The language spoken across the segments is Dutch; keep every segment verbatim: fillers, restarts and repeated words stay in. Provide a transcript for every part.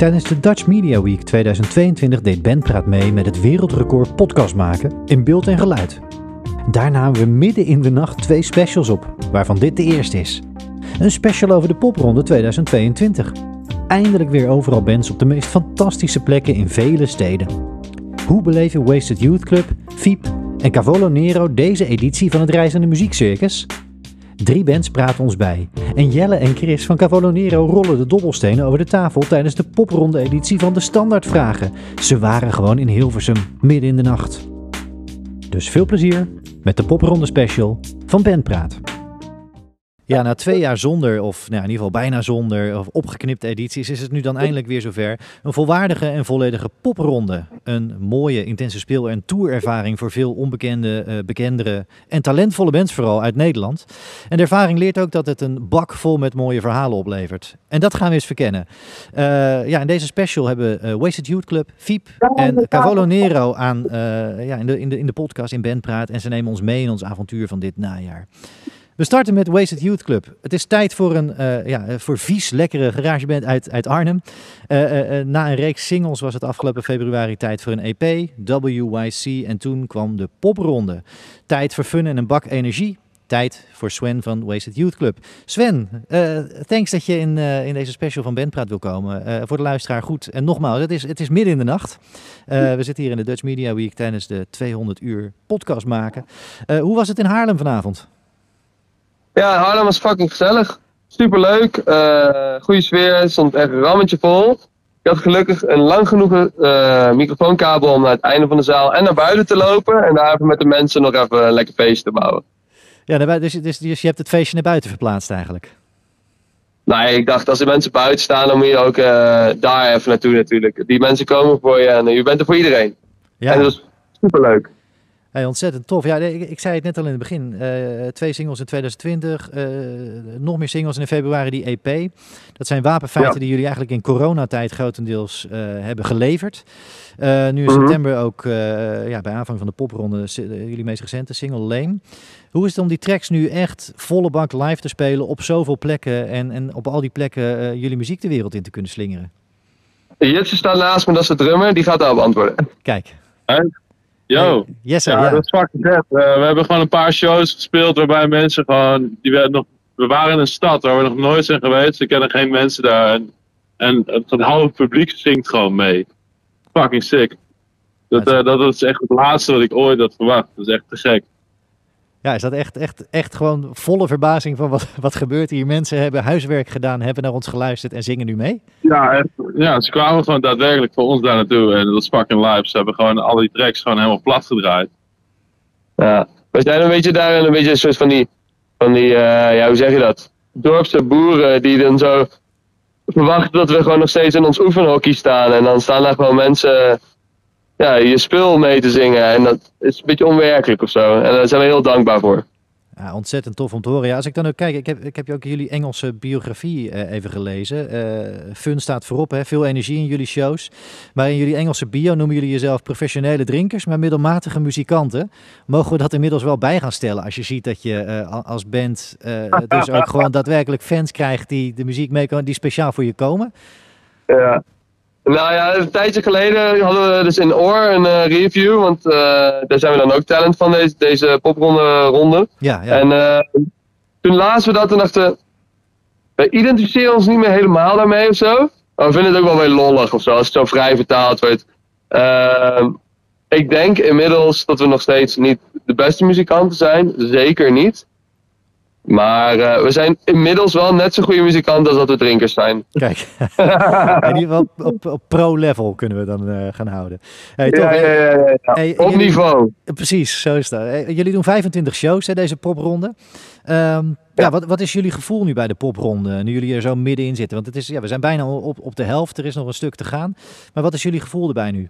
Tijdens de Dutch Media Week tweeduizend tweeëntwintig deed Bandpraat mee met het wereldrecord podcast maken in beeld en geluid. Daar namen we midden in de nacht twee specials op, waarvan dit de eerste is. Een special over de popronde tweeduizend tweeëntwintig. Eindelijk weer overal bands op de meest fantastische plekken in vele steden. Hoe beleven Wasted Youth Club, Fiep en Cavolo Nero deze editie van het Reizende Muziekcircus? Drie bands praten ons bij. En Jelle en Chris van Cavolo Nero rollen de dobbelstenen over de tafel tijdens de popronde editie van de Standaardvragen. Ze waren gewoon in Hilversum, midden in de nacht. Dus veel plezier met de popronde special van Bandpraat. Ja, na twee jaar zonder, of nou, in ieder geval bijna zonder, of opgeknipte edities, is het nu dan eindelijk weer zover. Een volwaardige en volledige popronde. Een mooie, intense speel- en tourervaring voor veel onbekende, uh, bekendere en talentvolle bands vooral uit Nederland. En de ervaring leert ook dat het een bak vol met mooie verhalen oplevert. En dat gaan we eens verkennen. Uh, ja, in deze special hebben we uh, Wasted Youth Club, Fiep en Cavolo Nero aan, uh, ja, in, de, in, de, in de podcast in Bandpraat. En ze nemen ons mee in ons avontuur van dit najaar. We starten met Wasted Youth Club. Het is tijd voor een uh, ja, voor vies, lekkere garageband uit, uit Arnhem. Uh, uh, uh, na een reeks singles was het afgelopen februari tijd voor een E P, W Y C, en toen kwam de popronde. Tijd voor fun en een bak energie. Tijd voor Sven van Wasted Youth Club. Sven, uh, thanks dat je in, uh, in deze special van Bandpraat wil komen. Uh, voor de luisteraar goed. En nogmaals, het is, het is midden in de nacht. Uh, we zitten hier in de Dutch Media Week tijdens de tweehonderd uur podcast maken. Uh, hoe was het in Haarlem vanavond? Ja, Haarlem was fucking gezellig. Superleuk. Uh, goede sfeer. Er stond echt een rammetje vol. Ik had gelukkig een lang genoeg uh, microfoonkabel om naar het einde van de zaal en naar buiten te lopen. En daar even met de mensen nog even een lekker feestje te bouwen. Ja, dus, dus, dus je hebt het feestje naar buiten verplaatst eigenlijk? Nee, ik dacht als de mensen buiten staan, dan moet je ook uh, daar even naartoe natuurlijk. Die mensen komen voor je en uh, je bent er voor iedereen. Ja. En dat was superleuk. Hey, ontzettend tof. Ja, ik, ik zei het net al in het begin. Uh, twee singles in tweeduizend twintig. Uh, nog meer singles in februari, die E P. Dat zijn wapenfeiten ja. die jullie eigenlijk in coronatijd grotendeels uh, hebben geleverd. Uh, nu in mm-hmm. september ook uh, ja, bij aanvang van de popronde uh, jullie meest recente single Lame. Hoe is het om die tracks nu echt volle bak live te spelen op zoveel plekken en, en op al die plekken uh, jullie muziek de wereld in te kunnen slingeren? Jitse staat naast me, dat is de drummer. Die gaat daarop antwoorden. Kijk. Hey. Yo, yes, sir, ja, ja, dat is fucking vet. Uh, we hebben gewoon een paar shows gespeeld waarbij mensen gewoon, die werden nog, we waren in een stad waar we nog nooit zijn geweest, we kennen geen mensen daar en, en het, het halve publiek zingt gewoon mee. Fucking sick. Dat, uh, dat is echt het laatste wat ik ooit had verwacht, dat is echt te gek. Ja, is dat echt, echt, echt gewoon volle verbazing van wat, wat gebeurt hier? Mensen hebben huiswerk gedaan, hebben naar ons geluisterd en zingen nu mee? Ja, echt, ja, ze kwamen gewoon daadwerkelijk voor ons daar naartoe en dat was fucking live. Ze hebben gewoon al die tracks gewoon helemaal plat gedraaid. Ja, we zijn een beetje daar een beetje een soort van die, van die uh, ja, hoe zeg je dat? Dorpse boeren die dan zo verwachten dat we gewoon nog steeds in ons oefenhockey staan. En dan staan daar gewoon mensen ja, je spul mee te zingen. En dat is een beetje onwerkelijk of zo. En daar zijn we heel dankbaar voor. Ja, ontzettend tof om te horen. Ja, als ik dan ook kijk, ik heb, ik heb ook jullie Engelse biografie uh, even gelezen. Uh, fun staat voorop, hè? Veel energie in jullie shows. Maar in jullie Engelse bio noemen jullie jezelf professionele drinkers, maar middelmatige muzikanten. Mogen we dat inmiddels wel bij gaan stellen als je ziet dat je uh, als band uh, dus ook gewoon daadwerkelijk fans krijgt die de muziek meekomen, die speciaal voor je komen? Ja. Nou ja, een tijdje geleden hadden we dus in Oor een uh, review, want uh, daar zijn we dan ook talent van deze, deze popronde ronde. Ja, ja. En uh, toen lazen we dat en dachten, we identificeren ons niet meer helemaal daarmee of zo. Maar we vinden het ook wel weer lollig of zo, als het zo vrij vertaald wordt. Uh, ik denk inmiddels dat we nog steeds niet de beste muzikanten zijn, zeker niet. Maar uh, we zijn inmiddels wel net zo goede muzikanten als dat we drinkers zijn. Kijk, in ieder geval op, op pro-level kunnen we dan uh, gaan houden. Hey, toch, ja, ja, ja, ja, ja. Hey, op jullie, niveau. Precies, zo is dat. Hey, jullie doen vijfentwintig shows, hè, deze popronde. Um, ja, ja wat, wat is jullie gevoel nu bij de popronde, nu jullie er zo middenin zitten? Want het is, ja, we zijn bijna op, op de helft, er is nog een stuk te gaan. Maar wat is jullie gevoel erbij nu?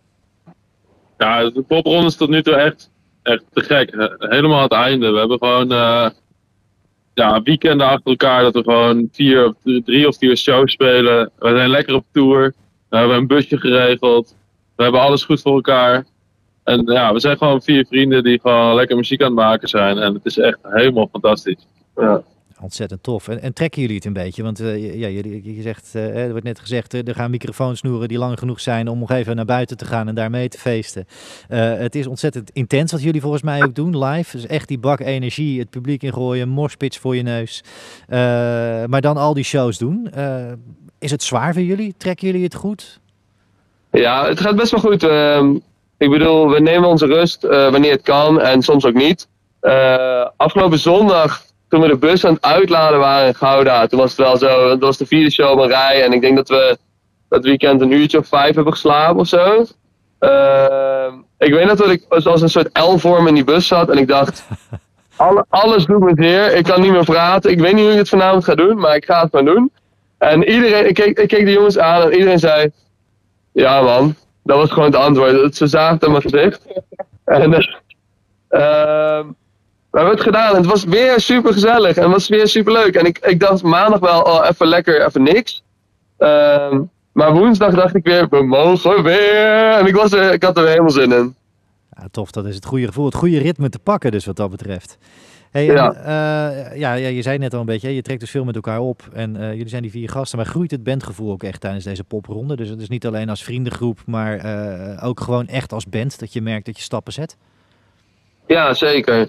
Ja, de popronde is tot nu toe echt, echt te gek. Helemaal aan het einde. We hebben gewoon... Uh... Ja, weekenden achter elkaar dat we gewoon vier, drie of vier shows spelen. We zijn lekker op tour. We hebben een busje geregeld. We hebben alles goed voor elkaar. En ja, we zijn gewoon vier vrienden die gewoon lekker muziek aan het maken zijn. En het is echt helemaal fantastisch. Ja. Ontzettend tof. En, en trekken jullie het een beetje? Want uh, ja, je, je zegt, uh, er wordt net gezegd, uh, er gaan microfoonsnoeren die lang genoeg zijn om nog even naar buiten te gaan en daar mee te feesten. Uh, het is ontzettend intens wat jullie volgens mij ook doen, live. Dus echt die bak energie, het publiek ingooien, morspits voor je neus. Uh, maar dan al die shows doen. Uh, is het zwaar voor jullie? Trekken jullie het goed? Ja, het gaat best wel goed. Uh, ik bedoel, we nemen onze rust uh, wanneer het kan en soms ook niet. Uh, afgelopen zondag, toen we de bus aan het uitladen waren in Gouda, toen was het wel zo, dat was de vierde show op een rij en ik denk dat we dat weekend een uurtje of vijf hebben geslapen of zo. Uh, ik weet nog dat ik zoals een soort L-vorm in die bus zat en ik dacht, alle, alles doet me zeer, ik kan niet meer praten, ik weet niet hoe ik het vanavond ga doen, maar ik ga het maar doen. En iedereen, ik keek, ik keek de jongens aan en iedereen zei, ja man, dat was gewoon het antwoord, ze zagen het in mijn gezicht. En uh, uh, we hebben het gedaan en het was weer super gezellig en het was weer super leuk. En ik, ik dacht maandag wel, oh, even lekker, even niks. Uh, maar woensdag dacht ik weer, we mogen weer. En ik, was er, ik had er weer helemaal zin in. Ja, tof, dat is het goede gevoel, het goede ritme te pakken dus wat dat betreft. Hey, ja. En, uh, ja, ja, je zei net al een beetje, je trekt dus veel met elkaar op en uh, jullie zijn die vier gasten, maar groeit het bandgevoel ook echt tijdens deze popronde? Dus het is niet alleen als vriendengroep, maar uh, ook gewoon echt als band dat je merkt dat je stappen zet? Ja, zeker.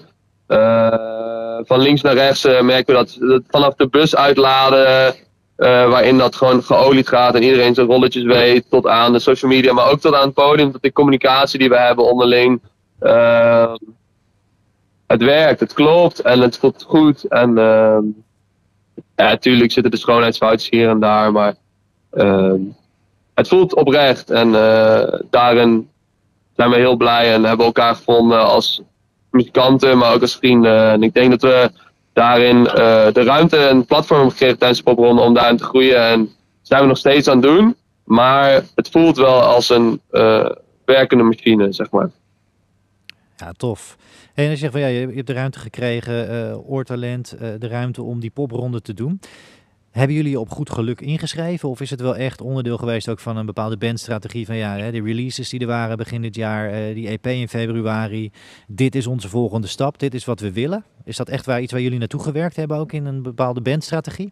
Uh, van links naar rechts uh, merken we dat, dat vanaf de bus uitladen, uh, waarin dat gewoon geolied gaat en iedereen zijn rolletjes weet, tot aan de social media, maar ook tot aan het podium, tot de communicatie die we hebben onderling. Uh, het werkt, het klopt en het voelt goed. En uh, ja, natuurlijk zitten de schoonheidsfoutjes hier en daar, maar uh, het voelt oprecht en uh, daarin zijn we heel blij en hebben elkaar gevonden als muzikanten, maar ook als vrienden. En ik denk dat we daarin uh, de ruimte en het platform hebben gekregen tijdens de popronde om daarin te groeien. En dat zijn we nog steeds aan het doen. Maar het voelt wel als een uh, werkende machine, zeg maar. Ja, tof. Hey, en als je zegt van ja, je hebt de ruimte gekregen, uh, Oortalent, uh, de ruimte om die popronde te doen. Hebben jullie je op goed geluk ingeschreven of is het wel echt onderdeel geweest ook van een bepaalde bandstrategie van ja, hè, de releases die er waren begin dit jaar, uh, die E P in februari, dit is onze volgende stap, dit is wat we willen? Is dat echt waar iets waar jullie naartoe gewerkt hebben ook in een bepaalde bandstrategie?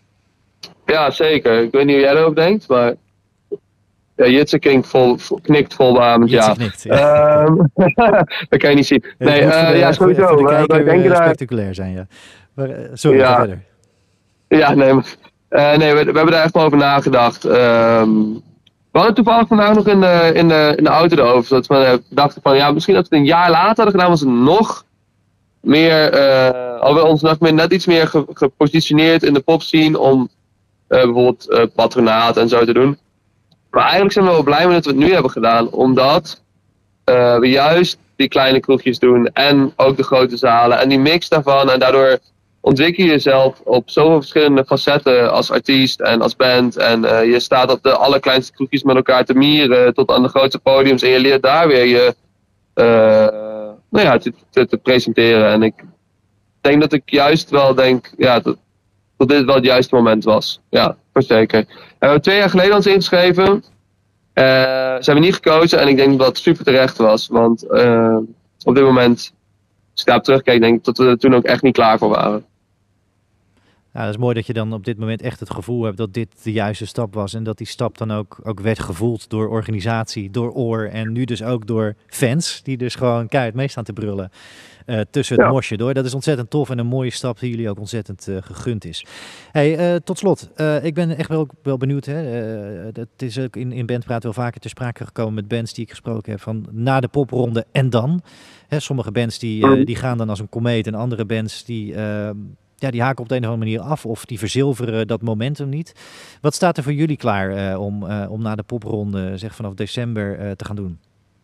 Ja, zeker. Ik weet niet hoe jij erover denkt, maar ja, Jitse klinkt vol, vol, knikt vol beamend, ja. Knikt, ja. Um, dat kan je niet zien. Nee, ja, uh, ja, sowieso. Voor de we, kijker, we denken daar spectaculair zijn, ja. Maar, uh, sorry, ja. ga verder. Ja, nee, maar, uh, nee we, we hebben daar echt wel over nagedacht. Um, we hadden toevallig vandaag nog in de, in de, in de auto erover. Dat we dachten van, ja, misschien dat we het een jaar later hadden gedaan, was het nog meer, uh, hadden we ons nog meer, net iets meer ge, gepositioneerd in de popscene om uh, bijvoorbeeld uh, Patronaat en zo te doen. Maar eigenlijk zijn we wel blij met dat we het nu hebben gedaan, omdat uh, we juist die kleine kroegjes doen en ook de grote zalen en die mix daarvan en daardoor ontwikkel je jezelf op zoveel verschillende facetten als artiest en als band. En uh, je staat op de allerkleinste kroegjes met elkaar te mieren tot aan de grootste podiums. En je leert daar weer je uh, nou ja, te, te, te presenteren. En ik denk dat ik juist wel denk ja, dat, dat dit wel het juiste moment was. Ja, voor zeker. We hebben twee jaar geleden ons ingeschreven. Uh, ze hebben niet gekozen en ik denk dat dat super terecht was. Want uh, op dit moment, als ik daarop terugkijk, denk ik dat we er toen ook echt niet klaar voor waren. Ja, dat is mooi dat je dan op dit moment echt het gevoel hebt dat dit de juiste stap was. En dat die stap dan ook, ook werd gevoeld door organisatie, door oor en nu dus ook door fans. Die dus gewoon keihard mee staan te brullen uh, tussen het ja. mosje door. Dat is ontzettend tof en een mooie stap die jullie ook ontzettend uh, gegund is. Hey, uh, tot slot, uh, ik ben echt wel, wel benieuwd. Hè? Uh, het is ook in, in Bandpraat wel vaker ter sprake gekomen met bands die ik gesproken heb van na de popronde en dan. Hè, sommige bands die, uh, die gaan dan als een komeet en andere bands die... Uh, Ja, die haken op de een of andere manier af of die verzilveren dat momentum niet. Wat staat er voor jullie klaar uh, om, uh, om na de popronde, zeg vanaf december, uh, te gaan doen?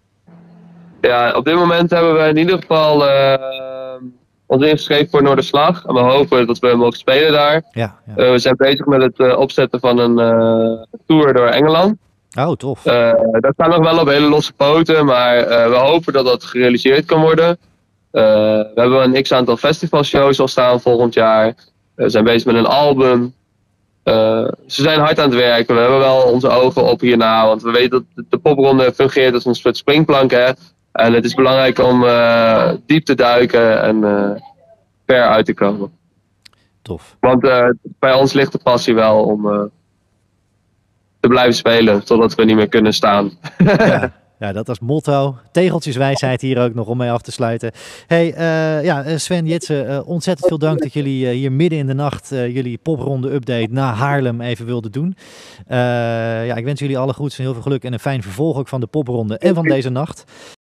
Ja, op dit moment hebben we in ieder geval uh, ons ingeschreven voor Noorderslag. En we hopen dat we mogen spelen daar. Ja, ja. Uh, we zijn bezig met het uh, opzetten van een uh, tour door Engeland. Oh, tof. Uh, dat staat nog wel op hele losse poten, maar uh, we hopen dat dat gerealiseerd kan worden. Uh, we hebben een x-aantal festivalshows al staan volgend jaar. We zijn bezig met een album. Uh, ze zijn hard aan het werken. We hebben wel onze ogen op hierna. Want we weten dat de popronde fungeert als een soort springplank. Hè? En het is belangrijk om uh, diep te duiken en uh, ver uit te komen. Tof. Want uh, bij ons ligt de passie wel om uh, te blijven spelen totdat we niet meer kunnen staan. Ja. Ja, dat als motto. Tegeltjeswijsheid hier ook nog om mee af te sluiten. Hey, uh, ja, Sven, Jitse, uh, ontzettend veel dank dat jullie uh, hier midden in de nacht uh, jullie popronde update naar Haarlem even wilden doen. Uh, ja, ik wens jullie alle goeds en heel veel geluk en een fijn vervolg ook van de popronde en van deze nacht.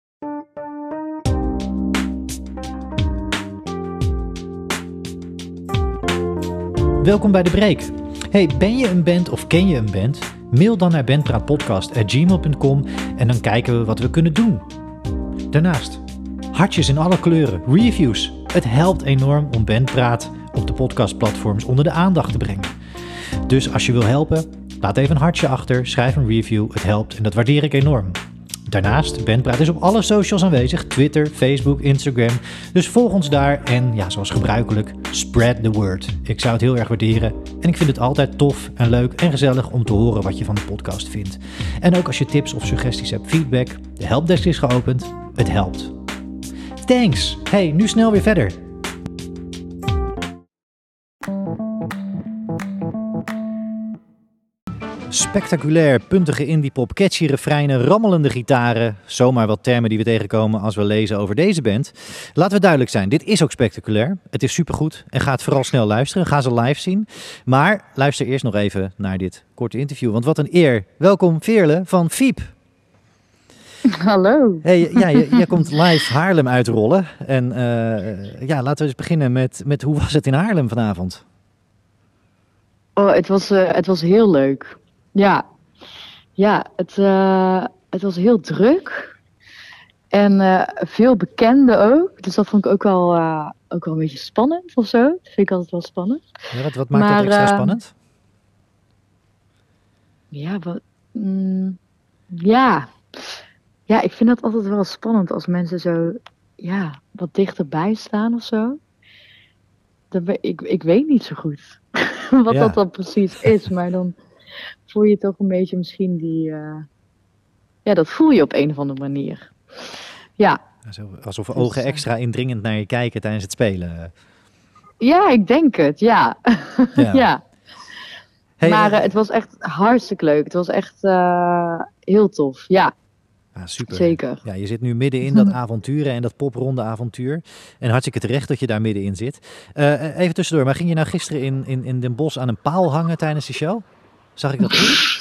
Welkom bij de break. Hey, ben je een band of ken je een band? Mail dan naar bandpraatpodcast at gmail dot com en dan kijken we wat we kunnen doen. Daarnaast, hartjes in alle kleuren, reviews. Het helpt enorm om Bandpraat op de podcastplatforms onder de aandacht te brengen. Dus als je wil helpen, laat even een hartje achter, schrijf een review, het helpt en dat waardeer ik enorm. Daarnaast, Bandpraat is op alle socials aanwezig, Twitter, Facebook, Instagram. Dus volg ons daar en ja, zoals gebruikelijk, spread the word. Ik zou het heel erg waarderen en ik vind het altijd tof en leuk en gezellig om te horen wat je van de podcast vindt. En ook als je tips of suggesties hebt, feedback, de helpdesk is geopend, het helpt. Thanks! Hey, nu snel weer verder. Spectaculair, puntige indiepop, catchy refreinen, rammelende gitaren. Zomaar wat termen die we tegenkomen als we lezen over deze band. Laten we duidelijk zijn, dit is ook spectaculair. Het is supergoed en ga het vooral snel luisteren. Ga ze live zien. Maar luister eerst nog even naar dit korte interview. Want wat een eer. Welkom Veerle van Fiep. Hallo. Hey, ja, jij komt live Haarlem uitrollen. En uh, ja, laten we eens beginnen met, met hoe was het in Haarlem vanavond? Oh, het was, uh, het was heel leuk. Ja, ja het, uh, het was heel druk en uh, veel bekenden ook. Dus dat vond ik ook wel, uh, ook wel een beetje spannend of zo. Dat vind ik altijd wel spannend. Ja, wat, wat maakt maar, dat extra uh, spannend? Ja, wat, mm, ja. ja, ik vind dat altijd wel spannend als mensen zo ja, wat dichterbij staan of zo. Dat ben, ik, ik weet niet zo goed wat ja. dat dan precies is, maar dan voel je toch een beetje misschien die... Uh, ja, dat voel je op een of andere manier. Ja. Alsof ogen dus, extra indringend naar je kijken tijdens het spelen. Ja, ik denk het, ja. Ja. ja. Hey, maar uh, het was echt hartstikke leuk. Het was echt uh, heel tof, ja. Ah, super. Zeker. Ja, je zit nu midden in dat avonturen en dat popronde avontuur. En hartstikke terecht dat je daar middenin zit. Uh, even tussendoor, maar ging je nou gisteren in, in, in Den Bosch aan een paal hangen tijdens de show? Zag ik dat goed?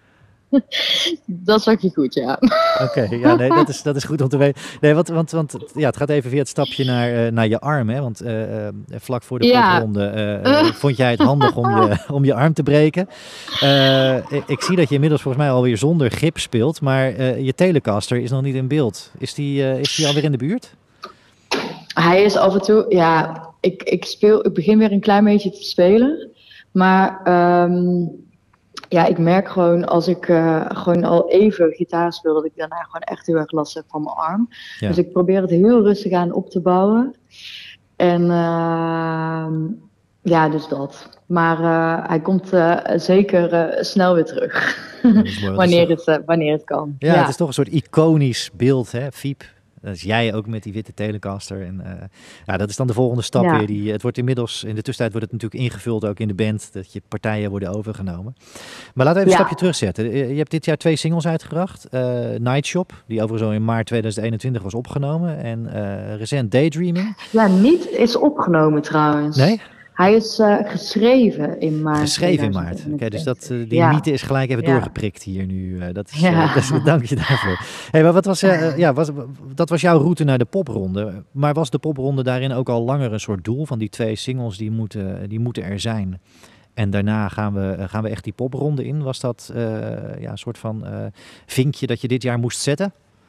Dat zag je goed, ja. Oké, okay, ja, nee, dat is, dat is goed om te weten. Nee, want, want, want ja, het gaat even via het stapje naar, uh, naar je arm, hè? Want uh, uh, vlak voor de ja. popronde uh, uh, vond jij het handig om je, om je arm te breken. Uh, ik, ik zie dat je inmiddels volgens mij alweer zonder gips speelt, maar uh, je Telecaster is nog niet in beeld. Is die, uh, is die alweer in de buurt? Hij is af en toe, ja, ik, ik, speel, ik begin weer een klein beetje te spelen, maar... Um, Ja, ik merk gewoon als ik uh, gewoon al even gitaar speel, dat ik daarna gewoon echt heel erg last heb van mijn arm. Ja. Dus ik probeer het heel rustig aan op te bouwen. En uh, ja, dus dat. Maar uh, hij komt uh, zeker uh, snel weer terug. wanneer, het, uh, wanneer het kan. Ja, ja, het is toch een soort iconisch beeld, hè, Fiep. Dat is jij ook met die witte Telecaster. En uh, ja, dat is dan de volgende stap ja. weer. Die, het wordt inmiddels, in de tussentijd wordt het natuurlijk ingevuld ook in de band. Dat je partijen worden overgenomen. Maar laten we even ja. een stapje terugzetten. Je hebt dit jaar twee singles uitgebracht. Uh, Night Shop, die overigens zo in maart tweeduizend eenentwintig was opgenomen. En uh, recent Daydreaming. Ja, niet is opgenomen trouwens. Nee? Hij is uh, geschreven in maart. Geschreven in maart. Oké, okay, dus dat, uh, die ja. mythe is gelijk even ja. doorgeprikt hier nu. Uh, dat is, ja. uh, dat is, dank je daarvoor. Hey, maar wat was, uh, ja, was, dat was jouw route naar de popronde. Maar was de popronde daarin ook al langer een soort doel van die twee singles die moeten, die moeten er zijn? En daarna gaan we, gaan we echt die popronde in. Was dat uh, ja, een soort van uh, vinkje dat je dit jaar moest zetten?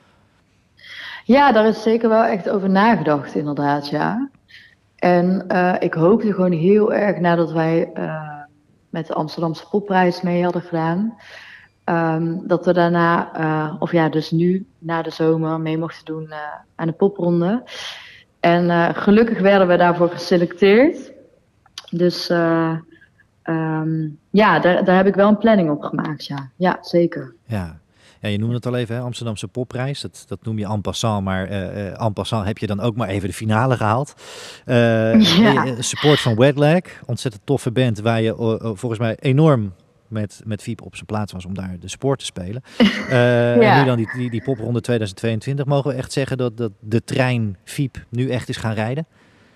Ja, daar is zeker wel echt over nagedacht inderdaad, ja. En uh, ik hoopte gewoon heel erg nadat wij uh, met de Amsterdamse Popprijs mee hadden gedaan. Um, dat we daarna, uh, of ja, dus nu na de zomer mee mochten doen uh, aan de popronde. En uh, gelukkig werden we daarvoor geselecteerd. Dus uh, um, ja, daar, daar heb ik wel een planning op gemaakt, ja. Ja, zeker. Ja. Ja, je noemde het al even, hè? Amsterdamse Popprijs. Dat, dat noem je en passant, maar uh, en passant heb je dan ook maar even de finale gehaald. Uh, ja. Support van Wetlag, ontzettend toffe band waar je uh, volgens mij enorm met, met Veep op zijn plaats was om daar de support te spelen. Uh, ja. En nu dan die, die, die popronde tweeduizend tweeëntwintig. Mogen we echt zeggen dat, dat de trein Veep nu echt is gaan rijden?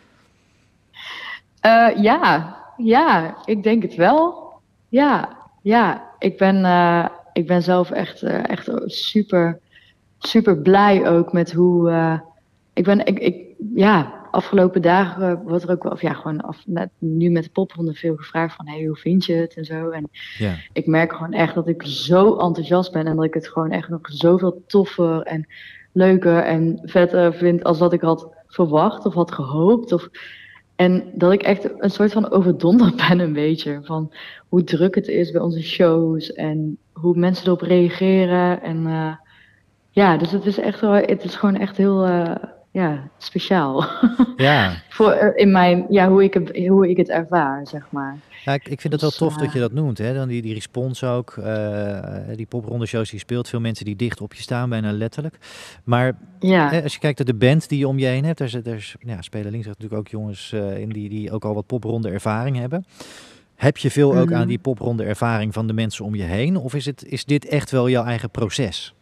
Uh, ja, ja, ik denk het wel. Ja, ja. Ik ben, uh, ik ben zelf echt, uh, echt super, super blij ook met hoe... Uh, ik ben, ik, ik, ja, afgelopen dagen wordt er ook wel... Of ja, gewoon af, net, nu met de popronde veel gevraagd van... Hey, hoe vind je het en zo. En ja. Ik merk gewoon echt dat ik zo enthousiast ben... en dat ik het gewoon echt nog zoveel toffer en leuker en vetter vind... als wat ik had verwacht of had gehoopt. Of, en dat ik echt een soort van overdonderd ben een beetje... van hoe druk het is bij onze shows... en hoe mensen erop reageren. En uh, ja, dus het is echt wel... Het is gewoon echt heel... Uh, Ja, speciaal. Ja. Voor in mijn, ja, hoe ik het, hoe ik het ervaar, zeg maar. Ja, ik, ik vind het wel tof dat je dat noemt, hè? Dan die, die respons ook, uh, die popronde shows die je speelt, veel mensen die dicht op je staan, bijna letterlijk. Maar ja. hè, als je kijkt naar de band die je om je heen hebt, er, er ja, spelen links natuurlijk ook jongens uh, in die, die ook al wat popronde ervaring hebben. Heb je veel ook mm-hmm. aan die popronde ervaring van de mensen om je heen? Of is, het, is dit echt wel jouw eigen proces?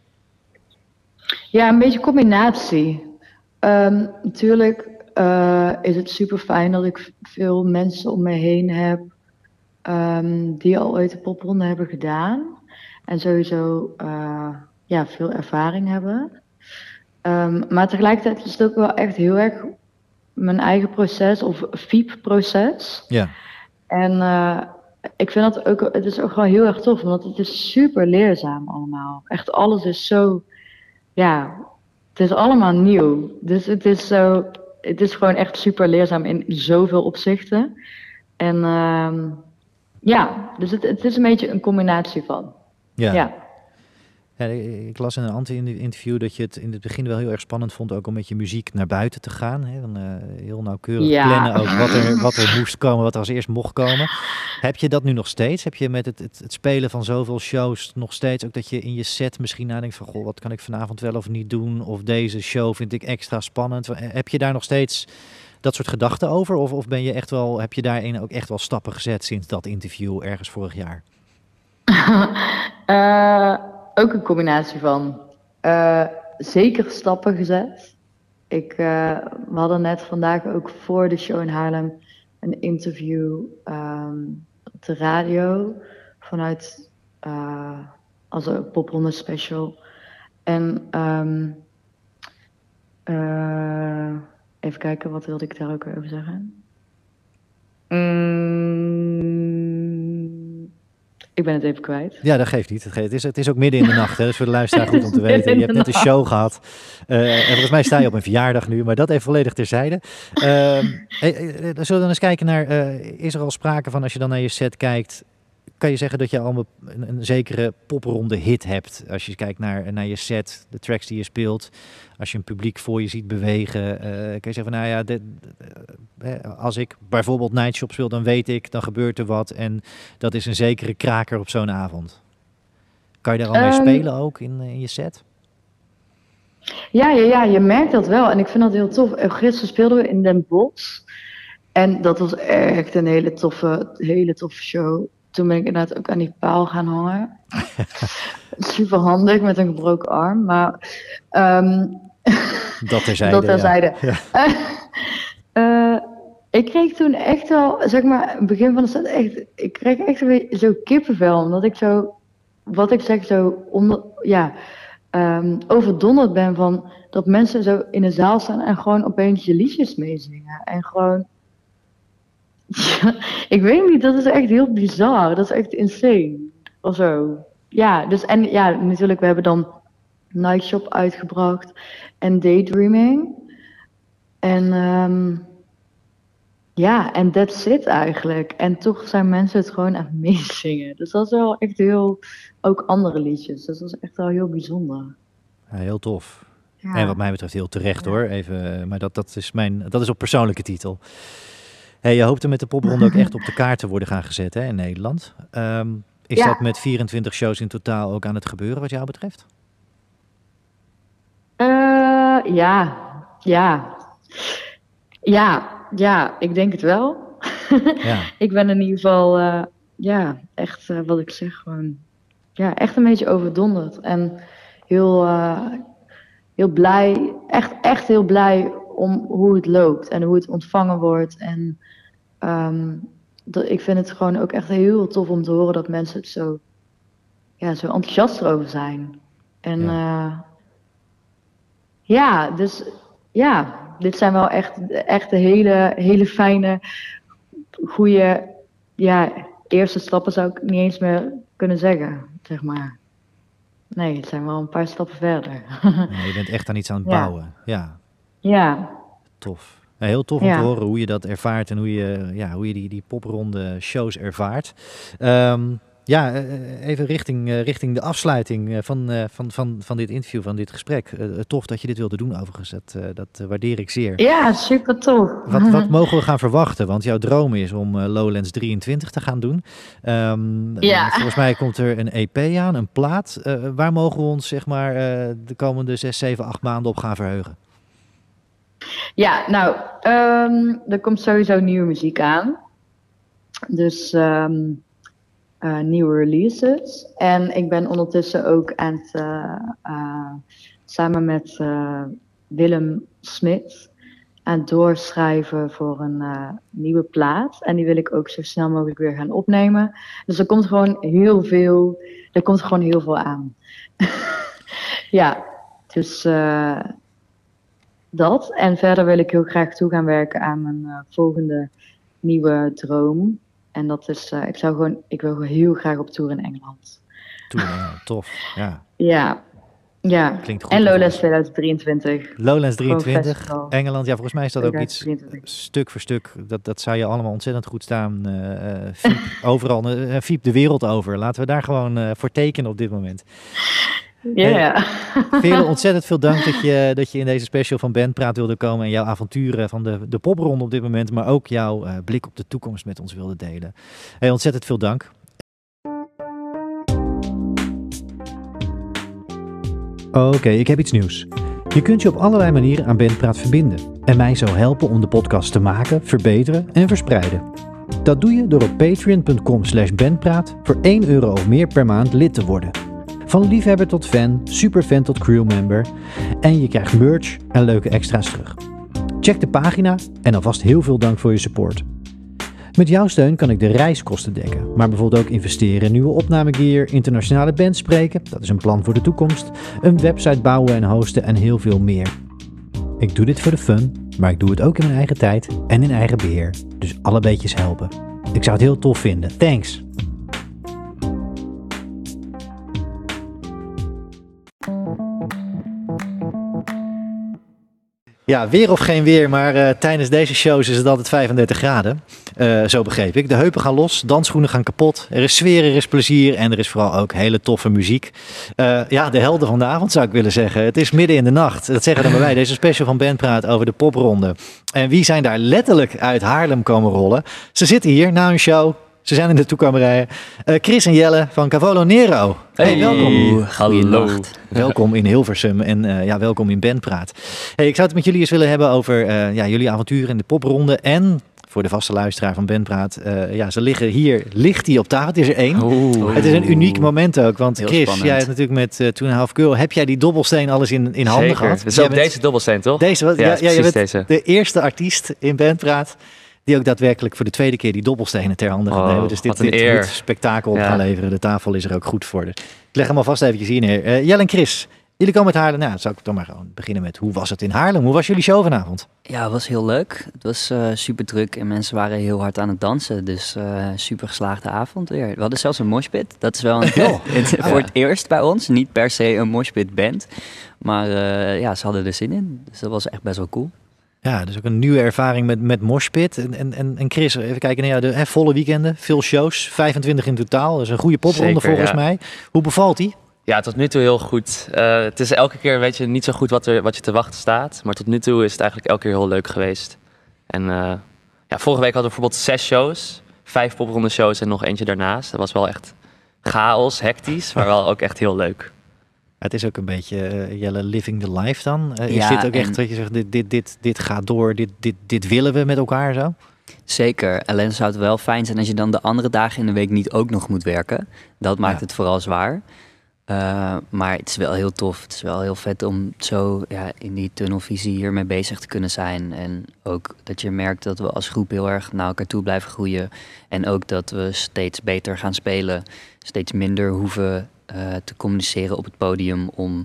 Ja, een beetje combinatie. Um, natuurlijk uh, is het super fijn dat ik veel mensen om me heen heb um, die al ooit de popronde hebben gedaan. En sowieso uh, ja, veel ervaring hebben. Um, maar tegelijkertijd is het ook wel echt heel erg mijn eigen proces of Veep-proces. Ja. En uh, ik vind dat ook, het is ook gewoon heel erg tof, want het is super leerzaam allemaal. Echt alles is zo, ja... Het is allemaal nieuw, dus het is, zo, het is gewoon echt super leerzaam in zoveel opzichten. En uh, ja, dus het, het is een beetje een combinatie van. Ja. ja. Ja, ik las in een anti-interview dat je het in het begin wel heel erg spannend vond ook om met je muziek naar buiten te gaan. Hè? Dan, uh, heel nauwkeurig ja. plannen ook wat er, wat er moest komen, wat er als eerst mocht komen. Heb je dat nu nog steeds? Heb je met het, het, het spelen van zoveel shows nog steeds ook dat je in je set misschien nadenkt van goh, wat kan ik vanavond wel of niet doen? Of deze show vind ik extra spannend. Heb je daar nog steeds dat soort gedachten over? Of, of ben je echt wel, heb je daarin ook echt wel stappen gezet sinds dat interview ergens vorig jaar? uh... Ook een combinatie van uh, zeker stappen gezet. Ik, uh, we hadden net vandaag ook voor de show in Haarlem een interview um, op de radio vanuit uh, als een popronde special. En um, uh, even kijken, wat wilde ik daar ook over zeggen? Mm, Ik ben het even kwijt. Ja, dat geeft niet. Het is, het is ook midden in de nacht, hè? Dus voor de luisteraar goed om te weten. Je hebt net een show gehad. Uh, en volgens mij sta je op een verjaardag nu, maar dat even volledig terzijde. Uh, hey, zullen we dan eens kijken naar, uh, is er al sprake van, als je dan naar je set kijkt, kan je zeggen dat je al een, een zekere popronde hit hebt? Als je kijkt naar, naar je set, de tracks die je speelt, als je een publiek voor je ziet bewegen, uh, kan je zeggen van, nou ja, de, de, als ik bijvoorbeeld Nightshop speel, dan weet ik, dan gebeurt er wat en dat is een zekere kraker op zo'n avond. Kan je daar al um, mee spelen ook in, in je set? Ja, ja, ja, je merkt dat wel en ik vind dat heel tof. Gisteren speelden we in Den Bosch en dat was echt een hele toffe, hele toffe show. Toen ben ik inderdaad ook aan die paal gaan hangen. Super handig met een gebroken arm, maar um, dat terzijde. dat terzijde. Ja. Uh, uh, ik kreeg toen echt wel, zeg maar, het begin van de set echt, ik kreeg echt weer zo kippenvel, omdat ik zo, wat ik zeg, zo onder, ja, um, overdonderd ben van dat mensen zo in de zaal staan en gewoon opeens je liedjes meezingen en gewoon. Ja, ik weet niet, dat is echt heel bizar. Dat is echt insane. Of zo. Ja, dus en ja, natuurlijk, we hebben dan Nightshop uitgebracht en Daydreaming. En um, ja, en that's it eigenlijk. En toch zijn mensen het gewoon aan het meezingen. Dus dat is wel echt heel, ook andere liedjes. Dus dat is echt wel heel bijzonder. Ja, heel tof. Ja. En wat mij betreft heel terecht ja. hoor. Even, maar dat, dat, is mijn, dat is op persoonlijke titel. Hey, je hoopte met de popronde ook echt op de kaart te worden gaan gezet hè, in Nederland. Um, is ja. dat met vierentwintig shows in totaal ook aan het gebeuren wat jou betreft? Uh, ja, ja. Ja, ja, ik denk het wel. Ja. Ik ben in ieder geval, uh, ja, echt, uh, wat ik zeg, gewoon, ja, echt een beetje overdonderd. En heel, uh, heel blij, echt, echt heel blij om hoe het loopt en hoe het ontvangen wordt. En um, dat, ik vind het gewoon ook echt heel tof om te horen dat mensen het zo, ja, zo enthousiast erover zijn. En ja, uh, ja dus ja, dit zijn wel echt, echt hele, hele fijne, goede, ja, eerste stappen zou ik niet eens meer kunnen zeggen, zeg maar. Nee, het zijn wel een paar stappen verder. Ja, je bent echt aan iets aan het bouwen, ja. Ja. Tof. Ja, heel tof om ja. te horen hoe je dat ervaart en hoe je, ja, hoe je die, die popronde shows ervaart. Um, ja, even richting, uh, richting de afsluiting van, uh, van, van, van dit interview, van dit gesprek. Uh, tof dat je dit wilde doen overigens, dat, uh, dat uh, waardeer ik zeer. Ja, super tof. Wat, wat mogen we gaan verwachten? Want jouw droom is om uh, Lowlands drieëntwintig te gaan doen. Um, ja. uh, volgens mij komt er een E P aan, een plaat. Uh, waar mogen we ons zeg maar uh, de komende zes, zeven, acht maanden op gaan verheugen? Ja, nou, um, er komt sowieso nieuwe muziek aan. Dus um, uh, nieuwe releases. En ik ben ondertussen ook aan het, uh, uh, samen met uh, Willem Smit, aan het doorschrijven voor een uh, nieuwe plaat. En die wil ik ook zo snel mogelijk weer gaan opnemen. Dus er komt gewoon heel veel, er komt gewoon heel veel aan. Ja, dus... Uh, Dat. En verder wil ik heel graag toe gaan werken aan mijn uh, volgende nieuwe droom. En dat is, uh, ik zou gewoon, ik wil gewoon heel graag op tour in Engeland. Tour, ja, tof. Ja. Ja. Ja. Klinkt goed. En Lowlands tweeduizend drieëntwintig. Lowlands drieëntwintig. Engeland, ja, volgens mij is dat ook iets stuk voor stuk. Dat, dat zou je allemaal ontzettend goed staan. Uh, Fiep, overal, uh, Fiep de wereld over. Laten we daar gewoon uh, voor tekenen op dit moment. Ja. Yeah. Hey, Veerle, ontzettend veel dank dat je, dat je in deze special van Bandpraat wilde komen en jouw avonturen van de, de popronde op dit moment, maar ook jouw uh, blik op de toekomst met ons wilde delen. Hey, ontzettend veel dank. Oké, okay, ik heb iets nieuws. Je kunt je op allerlei manieren aan Bandpraat verbinden en mij zo helpen om de podcast te maken, verbeteren en verspreiden. Dat doe je door op patreon punt com slash bandpraat voor één euro of meer per maand lid te worden. Van liefhebber tot fan, superfan tot crewmember. En je krijgt merch en leuke extra's terug. Check de pagina en alvast heel veel dank voor je support. Met jouw steun kan ik de reiskosten dekken, maar bijvoorbeeld ook investeren in nieuwe opnamegear, internationale bands spreken, dat is een plan voor de toekomst, een website bouwen en hosten en heel veel meer. Ik doe dit voor de fun, maar ik doe het ook in mijn eigen tijd en in eigen beheer, dus alle beetjes helpen. Ik zou het heel tof vinden. Thanks! Ja, weer of geen weer, maar uh, tijdens deze shows is het altijd vijfendertig graden. Uh, zo begreep ik. De heupen gaan los, dansschoenen gaan kapot. Er is sfeer, er is plezier en er is vooral ook hele toffe muziek. Uh, ja, de helden van de avond zou ik willen zeggen. Het is midden in de nacht. Dat zeggen dan bij wij. Deze special van Bandpraat over de popronde. En wie zijn daar letterlijk uit Haarlem komen rollen? Ze zitten hier na een show. Ze zijn in de toekomerijen. Uh, Chris en Jelle van Cavolo Nero. Hey, hey welkom. Hallo. Welkom in Hilversum en uh, ja, welkom in Bandpraat. Hey, ik zou het met jullie eens willen hebben over uh, ja, jullie avonturen in de popronde. En voor de vaste luisteraar van Bandpraat, uh, ja, ze liggen hier, ligt die op tafel. Het is er één. Oeh. Het is een uniek moment ook, want heel Chris, spannend. Jij hebt natuurlijk met uh, Two and a Half Girl, heb jij die dobbelsteen alles in, in handen Zeker. gehad? Het is ook bent, deze dobbelsteen, toch? Deze, ja, ja, ja, je bent deze. de eerste artiest in Bandpraat die ook daadwerkelijk voor de tweede keer die dobbelstenen ter hande gaat nemen. Oh, dus dit, dit moet spektakel op ja. gaan leveren. De tafel is er ook goed voor. Dus ik leg hem alvast eventjes hier neer. Uh, Jelle en Chris, jullie komen uit Haarlem. Nou, zou ik dan maar gewoon beginnen met, hoe was het in Haarlem? Hoe was jullie show vanavond? Ja, het was heel leuk. Het was uh, super druk en mensen waren heel hard aan het dansen. Dus uh, super geslaagde avond weer. We hadden zelfs een moshpit. Dat is wel een, oh. het, voor ja. het eerst bij ons. Niet per se een moshpit band. Maar uh, ja, ze hadden er zin in. Dus dat was echt best wel cool. Ja, dus ook een nieuwe ervaring met, met moshpit. En, en, en Chris, even kijken naar jou. De hè, volle weekenden, veel shows, vijfentwintig in totaal. Dat is een goede popronde Zeker, volgens ja. mij. Hoe bevalt die? Ja, tot nu toe heel goed. Uh, het is elke keer, weet je, niet zo goed wat, er, wat je te wachten staat. Maar tot nu toe is het eigenlijk elke keer heel leuk geweest. En uh, ja, vorige week hadden we bijvoorbeeld zes shows. Vijf popronde shows en nog eentje daarnaast. Dat was wel echt chaos, hectisch, maar wel ook echt heel leuk. Het is ook een beetje uh, Jelle living the life dan. Uh, is Ja, dit ook echt en- dat je zegt, dit, dit, dit, dit gaat door, dit, dit, dit willen we met elkaar zo? Zeker. Alleen zou het wel fijn zijn als je dan de andere dagen in de week niet ook nog moet werken. Dat maakt Ja. het vooral zwaar. Uh, maar het is wel heel tof. Het is wel heel vet om zo ja, in die tunnelvisie hiermee bezig te kunnen zijn. En ook dat je merkt dat we als groep heel erg naar elkaar toe blijven groeien. En ook dat we steeds beter gaan spelen. Steeds minder hoeven uh, te communiceren op het podium om,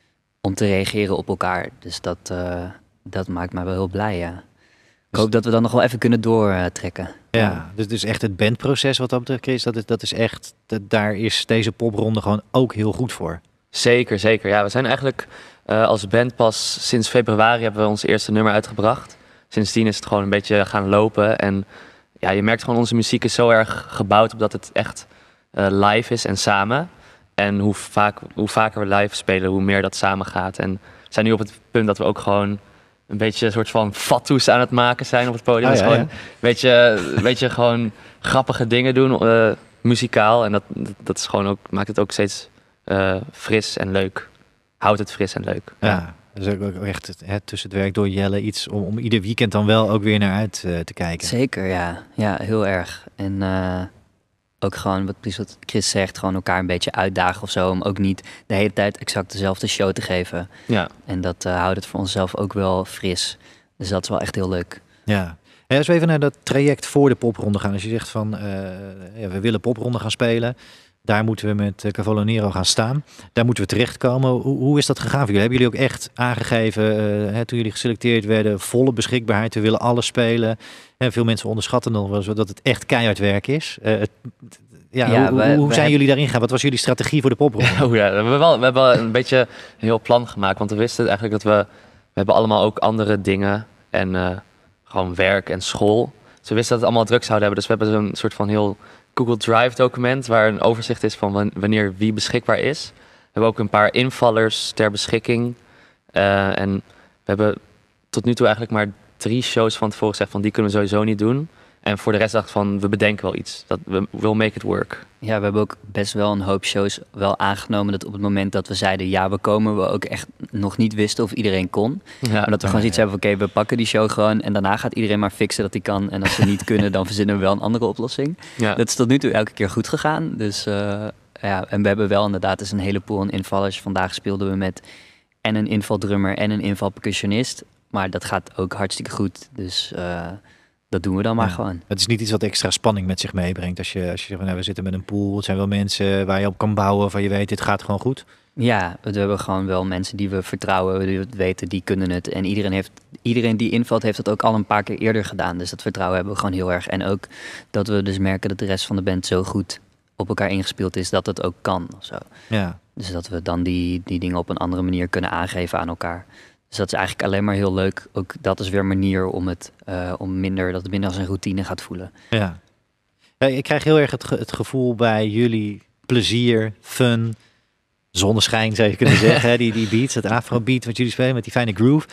om te reageren op elkaar. Dus dat, uh, dat maakt mij wel heel blij, ja. Ik hoop dat we dan nog wel even kunnen doortrekken. Ja, dus, dus echt het bandproces wat dat betreft, Chris, dat is, dat is echt, dat, daar is deze popronde gewoon ook heel goed voor. Zeker, zeker. Ja, we zijn eigenlijk uh, als band pas sinds februari hebben we ons eerste nummer uitgebracht. Sindsdien is het gewoon een beetje gaan lopen. En ja, je merkt gewoon onze muziek is zo erg gebouwd op dat het echt uh, live is en samen. En hoe, vaak, hoe vaker we live spelen, hoe meer dat samen gaat. En we zijn nu op het punt dat we ook gewoon een beetje een soort van fatsoes aan het maken zijn op het podium. Oh, dus ja, gewoon ja. een beetje, een beetje gewoon grappige dingen doen, uh, muzikaal. En dat, dat, dat is gewoon ook, maakt het ook steeds uh, fris en leuk. Houdt het fris en leuk. Ja, dus ook ook echt het, het tussen het werk door Jelle iets om, om ieder weekend dan wel ook weer naar uit uh, te kijken. Zeker, ja. Ja, heel erg. En uh, ook gewoon, wat, precies wat Chris zegt, gewoon elkaar een beetje uitdagen of zo. Om ook niet de hele tijd exact dezelfde show te geven. Ja. En dat uh, houdt het voor onszelf ook wel fris. Dus dat is wel echt heel leuk. Ja. Ja, als we even naar dat traject voor de popronde gaan. Als je zegt van, uh, ja, we willen popronde gaan spelen. Daar moeten we met uh, Cavallo Nero gaan staan. Daar moeten we terechtkomen. Hoe, hoe is dat gegaan voor jullie? Hebben jullie ook echt aangegeven, uh, hè, toen jullie geselecteerd werden, volle beschikbaarheid, we willen alles spelen? En veel mensen onderschatten nog wel eens dat het echt keihard werk is. Uh, het, ja, Ja, hoe, wij- hoe wij zijn heb- jullie daarin gegaan? Wat was jullie strategie voor de popronde? Oh ja, we hebben wel, we hebben wel een beetje een heel plan gemaakt. Want we wisten eigenlijk dat we, we hebben allemaal ook andere dingen. En uh, gewoon werk en school. Dus we wisten dat we het allemaal druk zouden hebben. Dus we hebben zo'n soort van heel Google Drive document. Waar een overzicht is van wan- wanneer wie beschikbaar is. We hebben ook een paar invallers ter beschikking. Uh, en we hebben tot nu toe eigenlijk maar drie shows van tevoren gezegd van die kunnen we sowieso niet doen. En voor de rest dacht van we bedenken wel iets. Dat we will make it work. Ja, we hebben ook best wel een hoop shows wel aangenomen. Dat op het moment dat we zeiden ja, we komen, we ook echt nog niet wisten of iedereen kon. Ja, Maar dat we gewoon zoiets hebben van oké, we pakken die show gewoon. En daarna gaat iedereen maar fixen dat hij kan. En als ze niet kunnen, dan verzinnen we wel een andere oplossing. ja. Dat is tot nu toe elke keer goed gegaan. Dus uh, ja, en we hebben wel inderdaad dus een hele pool aan invallers. Vandaag speelden we met en een invaldrummer en een invalpercussionist. Maar dat gaat ook hartstikke goed. Dus uh, dat doen we dan maar Ja. gewoon. Het is niet iets wat extra spanning met zich meebrengt. Als je, als je zegt, van, nou, we zitten met een pool. Het zijn wel mensen waar je op kan bouwen. Van je weet, dit gaat gewoon goed. Ja, we hebben gewoon wel mensen die we vertrouwen, die we weten, die kunnen het. En iedereen, heeft, iedereen die invalt heeft dat ook al een paar keer eerder gedaan. Dus dat vertrouwen hebben we gewoon heel erg. En ook dat we dus merken dat de rest van de band zo goed op elkaar ingespeeld is dat het ook kan. Of zo. Ja. Dus dat we dan die, die dingen op een andere manier kunnen aangeven aan elkaar. Dus dat is eigenlijk alleen maar heel leuk. Ook dat is weer een manier om het uh, om minder, dat het minder als een routine gaat voelen. Ja. Ja, ik krijg heel erg het, ge- het gevoel bij jullie plezier, fun, zonneschijn zou je kunnen zeggen. hè, die, die beats, het afrobeat wat jullie spelen met die fijne groove.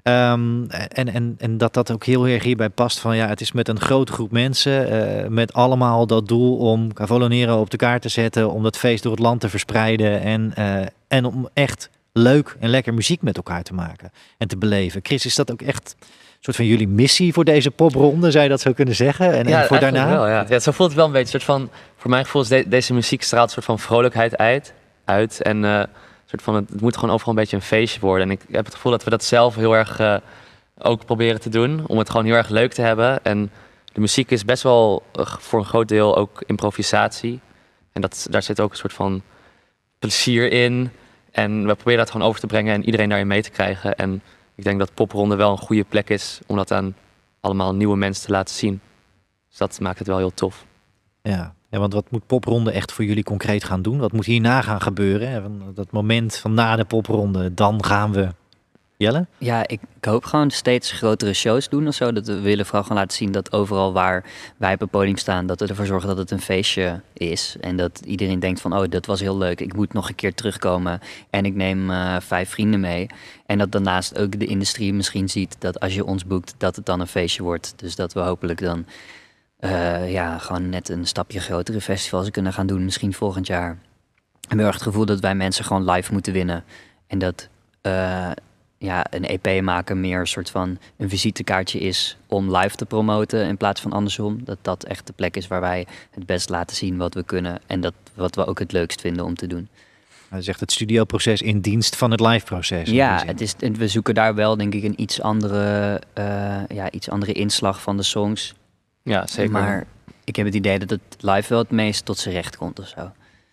Um, en, en, en dat dat ook heel erg hierbij past van ja, het is met een grote groep mensen. Uh, met allemaal dat doel om Cavallo Nero op de kaart te zetten. Om dat feest door het land te verspreiden. En, uh, en om echt leuk en lekker muziek met elkaar te maken en te beleven. Chris, is dat ook echt een soort van jullie missie voor deze popronde, zou je dat zo kunnen zeggen? En, ja, en voor daarna? Wel, ja. Ja, zo voelt het wel een beetje. Soort van, voor mijn gevoel is de, deze muziek straalt een soort van vrolijkheid uit. uit en uh, soort van, het, het moet gewoon overal een beetje een feestje worden. En ik heb het gevoel dat we dat zelf heel erg uh, ook proberen te doen. Om het gewoon heel erg leuk te hebben. En de muziek is best wel uh, voor een groot deel ook improvisatie. En dat, daar zit ook een soort van plezier in. En we proberen dat gewoon over te brengen en iedereen daarin mee te krijgen. En ik denk dat popronde wel een goede plek is om dat aan allemaal nieuwe mensen te laten zien. Dus dat maakt het wel heel tof. Ja, ja, want wat moet popronde echt voor jullie concreet gaan doen? Wat moet hierna gaan gebeuren? Hè? Van dat moment van na de popronde, dan gaan we... Jelle? Ja, ik, ik hoop gewoon steeds grotere shows doen of zo. Dat we willen vooral gewoon laten zien dat overal waar wij op het podium staan, dat we ervoor zorgen dat het een feestje is. En dat iedereen denkt van, oh, dat was heel leuk. Ik moet nog een keer terugkomen en ik neem uh, vijf vrienden mee. En dat daarnaast ook de industrie misschien ziet dat als je ons boekt, dat het dan een feestje wordt. Dus dat we hopelijk dan uh, ja, gewoon net een stapje grotere festivals kunnen gaan doen, misschien volgend jaar. hebben heel erg het gevoel dat wij mensen gewoon live moeten winnen. En dat uh, ja, een E P maken meer een soort van een visitekaartje is om live te promoten in plaats van andersom. Dat dat echt de plek is waar wij het best laten zien wat we kunnen. En dat wat we ook het leukst vinden om te doen. Hij zegt het studioproces in dienst van het live-proces. Ja, het is, we zoeken daar wel denk ik een iets andere, uh, ja, iets andere inslag van de songs. Ja, zeker. Maar ik heb het idee dat het live wel het meest tot zijn recht komt of zo.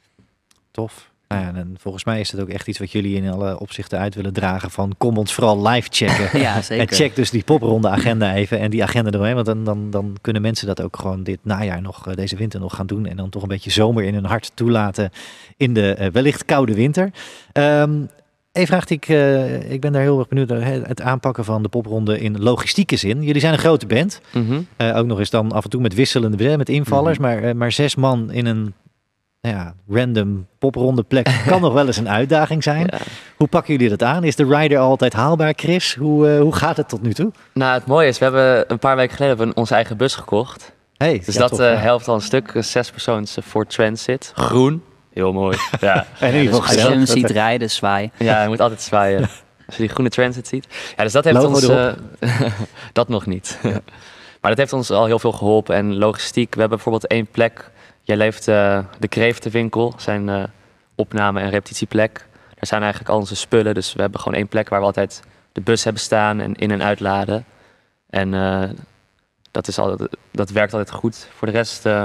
Tof. Nou ja, en volgens mij is het ook echt iets wat jullie in alle opzichten uit willen dragen van kom ons vooral live checken. Ja, zeker. En check dus die popronde agenda even en die agenda eromheen. Want dan, dan, dan kunnen mensen dat ook gewoon dit najaar nog, deze winter nog gaan doen. En dan toch een beetje zomer in hun hart toelaten in de uh, wellicht koude winter. Um, Even vraagt ik, uh, ik ben daar heel erg benieuwd naar het aanpakken van de popronde in logistieke zin. Jullie zijn een grote band. Mm-hmm. Uh, ook nog eens dan af en toe met wisselende, met invallers. Mm-hmm. Maar, uh, maar zes man in een ja, random popronde plek kan nog wel eens een uitdaging zijn. Ja. Hoe pakken jullie dat aan? Is de rider altijd haalbaar, Chris? Hoe, uh, hoe gaat het tot nu toe? Nou, het mooie is, we hebben een paar weken geleden hebben we onze eigen bus gekocht. Hey, dus ja, dat top, uh, ja. helpt al een stuk. Zes persoons voor Transit. Groen. Heel mooi. Ja. En in ieder geval dus als je hem ziet rijden, zwaai. Ja, je moet altijd zwaaien. Als je die groene Transit ziet. Ja, dus dat heeft Logo ons... Uh, dat nog niet. Ja. Maar dat heeft ons al heel veel geholpen. En logistiek, we hebben bijvoorbeeld één plek. Jij leeft uh, de Kreeftenwinkel, zijn uh, opname- en repetitieplek. Daar zijn eigenlijk al onze spullen. Dus we hebben gewoon één plek waar we altijd de bus hebben staan en in- en uitladen. En uh, dat, is altijd, dat werkt altijd goed. Voor de rest... Uh,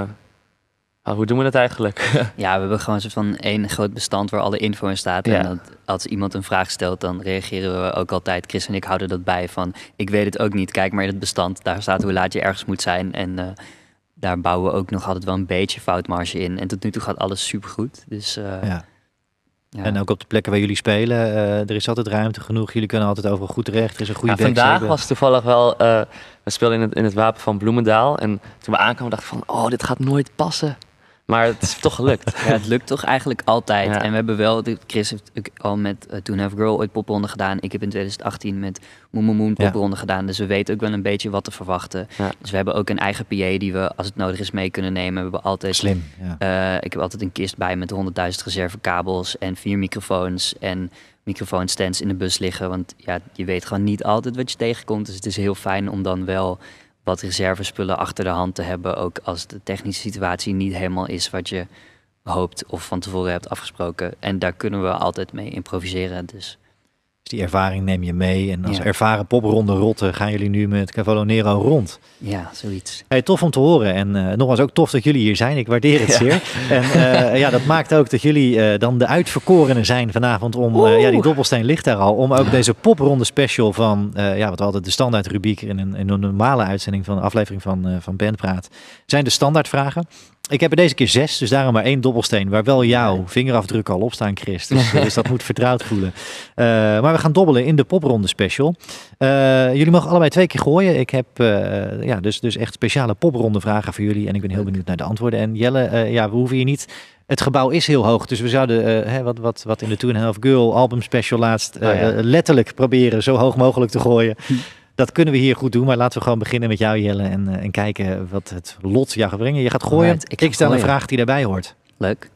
hoe doen we dat eigenlijk? Ja, we hebben gewoon een soort van één groot bestand waar alle info in staat. Ja. En dat, als iemand een vraag stelt, dan reageren we ook altijd. Chris en ik houden dat bij van, ik weet het ook niet. Kijk maar in het bestand, daar staat hoe laat je ergens moet zijn. En uh, daar bouwen we ook nog altijd wel een beetje foutmarge in. En tot nu toe gaat alles supergoed. Dus, uh, ja. Ja. En ook op de plekken waar jullie spelen, uh, er is altijd ruimte genoeg. Jullie kunnen altijd overal goed terecht. Er is een goede ja, vandaag was toevallig wel, uh, we speelden in het, in het Wapen van Bloemendaal. En toen we aankwamen dachten we van, oh, dit gaat nooit passen. Maar het is toch gelukt. Ja, het lukt toch eigenlijk altijd. Ja. En we hebben wel, Chris heeft al met uh, Toon Have Girl ooit popronde gedaan. Ik heb in twintig achttien met Moon Moon Moon popronde ja. gedaan. Dus we weten ook wel een beetje wat te verwachten. Ja. Dus we hebben ook een eigen P A die we, als het nodig is, mee kunnen nemen. We hebben altijd... Slim, ja. uh, ik heb altijd een kist bij met honderdduizend reservekabels en vier microfoons en microfoonstands in de bus liggen. Want ja, je weet gewoon niet altijd wat je tegenkomt. Dus het is heel fijn om dan wel... wat reservespullen achter de hand te hebben, ook als de technische situatie niet helemaal is wat je hoopt of van tevoren hebt afgesproken. En daar kunnen we altijd mee improviseren. Dus, dus die ervaring neem je mee. En als ja. ervaren popronde rotten gaan jullie nu met Cavallo Nero rond. Ja, zoiets. Hey, tof om te horen. En uh, nogmaals ook tof dat jullie hier zijn. Ik waardeer het ja. zeer. En uh, ja, dat maakt ook dat jullie uh, dan de uitverkorenen zijn vanavond om, uh, ja, die dobbelsteen ligt daar al, om ook deze popronde special van, uh, ja, wat we altijd de standaard rubriek in een, in een normale uitzending van een aflevering van, uh, van Bandpraat, zijn de standaardvragen. Ik heb er deze keer zes, dus daarom maar één dobbelsteen, waar wel jouw vingerafdrukken al op staan, Chris. Dus, dus dat moet vertrouwd voelen. Uh, maar we gaan dobbelen in de popronde special. Uh, jullie mogen allebei twee keer gooien. Ik heb uh, ja, dus, dus echt speciale popronde vragen voor jullie en ik ben heel benieuwd naar de antwoorden. En Jelle, uh, ja, we hoeven hier niet... Het gebouw is heel hoog, dus we zouden, uh, hè, wat, wat, wat in de Two and a Half Girl album special laatst, uh, oh ja. uh, letterlijk proberen zo hoog mogelijk te gooien. Dat kunnen we hier goed doen, maar laten we gewoon beginnen met jou, Jelle, en, uh, en kijken wat het lot jou gaat brengen. Je gaat gooien, right, ik, ik stel gooien. Een vraag die daarbij hoort. Leuk.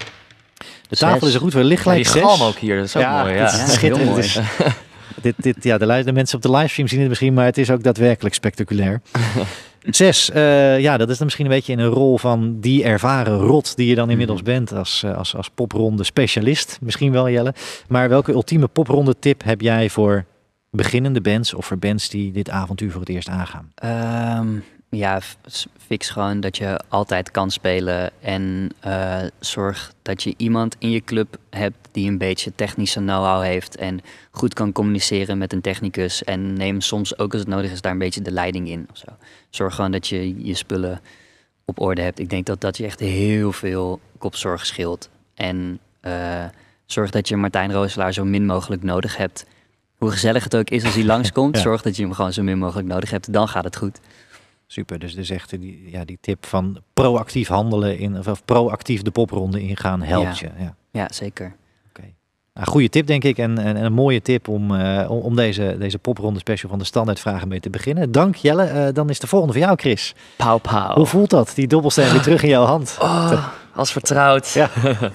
De tafel is er goed, we liggen gelijk ja, die galm ook hier, dat is ook ja, mooi. Ja, het is schitterend. mooi. Is, dit, dit, ja, de, de mensen op de livestream zien het misschien, maar het is ook daadwerkelijk spectaculair. Zes, uh, ja, dat is dan misschien een beetje in een rol van die ervaren rot die je dan inmiddels bent als, als, als popronde specialist. Misschien wel, Jelle. Maar welke ultieme popronde tip heb jij voor beginnende bands of voor bands die dit avontuur voor het eerst aangaan? Um, ja, fix gewoon dat je altijd kan spelen en uh, zorg dat je iemand in je club hebt die een beetje technische know-how heeft en goed kan communiceren met een technicus en neem soms ook als het nodig is daar een beetje de leiding in. Of zo. Zorg gewoon dat je je spullen op orde hebt. Ik denk dat dat je echt heel veel kopzorg scheelt. En uh, zorg dat je Martijn Rooselaar zo min mogelijk nodig hebt. Hoe gezellig het ook is als hij langskomt, ja. Zorg dat je hem gewoon zo min mogelijk nodig hebt. Dan gaat het goed. Super, dus, dus echt die, ja, die tip van proactief handelen in, of, of proactief de popronde ingaan helpt ja. je. Ja, ja zeker. Okay. Nou, goede tip denk ik en, en, en een mooie tip om, uh, om deze, deze popronde special van de standaardvragen mee te beginnen. Dank Jelle, uh, dan is de volgende voor jou, Chris. Pauw, pauw. Hoe voelt dat, die dobbelsteen weer terug in jouw hand? Oh, als vertrouwd. Ja.